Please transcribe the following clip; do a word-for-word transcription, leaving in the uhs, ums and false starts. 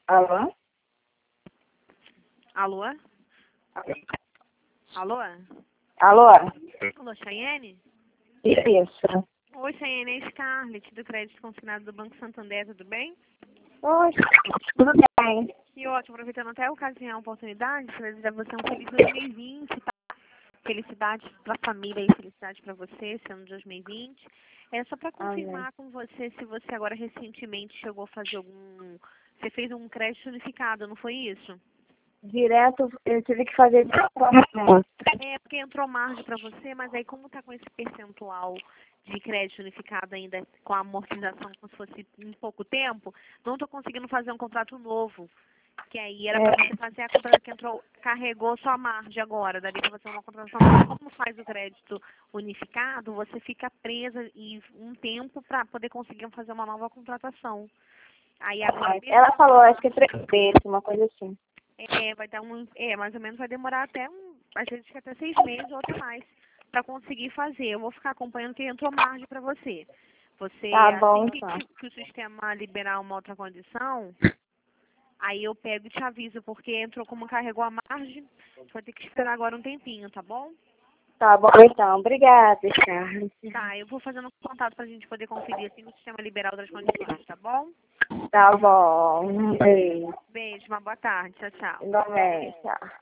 Alô? Alô? Alô? Alô? Alô, Chayenne? Isso. Oi, Chayenne, é Scarlett, do Crédito Consignado do Banco Santander, tudo bem? Oi, tudo bem? Que ótimo, aproveitando até a ocasião, a oportunidade, para desejar a você um feliz dois mil e vinte, tá? Felicidade para a família e felicidade para você, esse ano de dois mil e vinte. É só para confirmar Amém. com você se você agora recentemente chegou a fazer algum... Você fez um crédito unificado, não foi isso? Direto, eu tive que fazer... É, porque entrou margem para você, mas aí como está com esse percentual de crédito unificado ainda, com a amortização como se fosse em pouco tempo, não estou conseguindo fazer um contrato novo. Que aí era para É, você fazer a conta que entrou, carregou sua margem agora, daria para fazer uma contratação. Como faz o crédito unificado, você fica presa e um tempo para poder conseguir fazer uma nova contratação. Aí agora ela falou, acho que é três meses, uma coisa assim. é, vai dar um, é, mais ou menos vai demorar até um, às vezes que até seis meses ou até mais para conseguir fazer. Eu vou ficar acompanhando que entrou margem para você. Você, Tá assim bom, que, então. que, que o sistema liberar uma outra condição, aí eu pego e te aviso, porque entrou como carregou a margem, você vai ter que esperar agora um tempinho, tá bom? Tá bom, então. Obrigada, Charles. Tá, eu vou fazendo contato pra gente poder conferir assim que o sistema liberar outras condições, tá bom? Tá bom. Um beijo. Beijo, uma boa tarde, tchau, tchau. Igualmente, tchau.